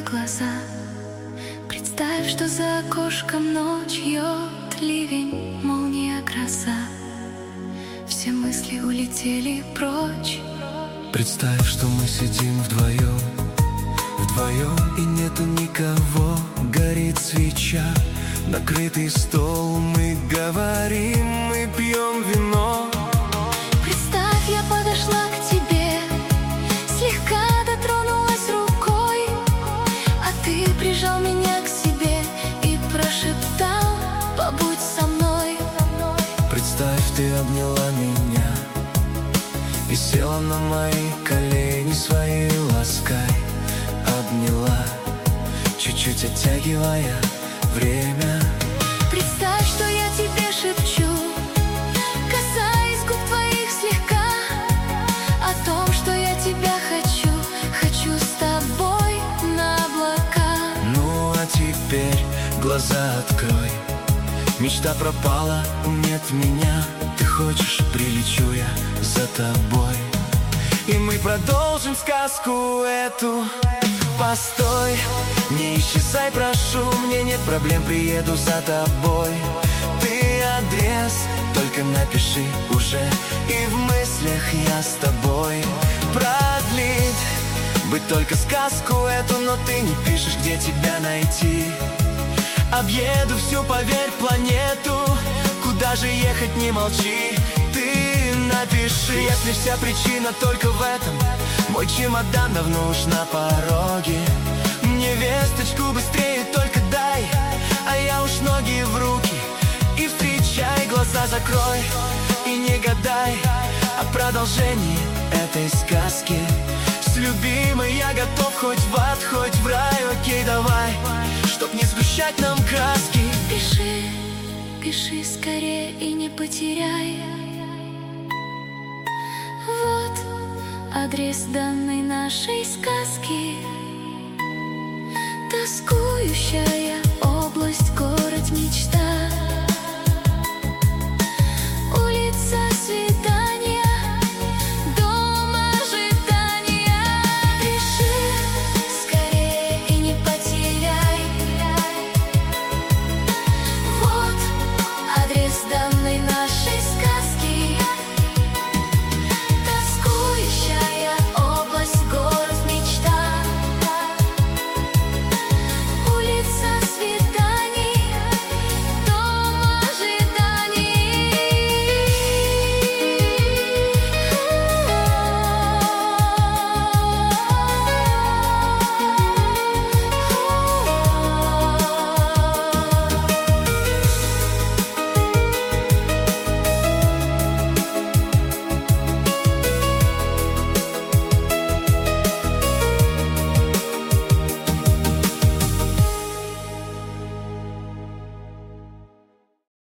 глаза. Представь, что за окошком ночь, льет ливень, молния, гроза. Все мысли улетели прочь. Представь, что мы сидим вдвоем, и нету никого. Горит свеча, накрытый стол, мы говорим, мы пьем вино. Представь, я подошла к тебе, слегка дотронулась рукой, а ты прижал меня к себе и прошептал: побудь со мной. Представь, ты обняла меня и села на мои колени, своей лаской обняла, чуть-чуть оттягивая время. Представь, что я тебе шепчу, касаясь губ твоих слегка, о том, что я тебя хочу, хочу с тобой на облака. Ну а теперь глаза открой, мечта пропала, нет меня. Ты хочешь, прилечу я за тобой, и мы продолжим сказку эту. Постой, не исчезай, прошу, мне нет проблем, приеду за тобой. Ты адрес только напиши уже, и в мыслях я с тобой. Продлить бы только сказку эту, но ты не пишешь, где тебя найти. Объеду всю, поверь, планету, куда же ехать, не молчи. Ты напиши, если вся причина только в этом. Мой чемодан давно уж на пороге. Мне весточку быстрее только дай, а я уж ноги в руки. И встречай, глаза закрой и не гадай о продолжении этой сказки. С любимой я готов хоть в ад, хоть в рай. Окей, давай, чтоб не сгущать нам краски. Пиши, пиши скорее и не потеряй. Вот адрес данной нашей сказки. Тоскующая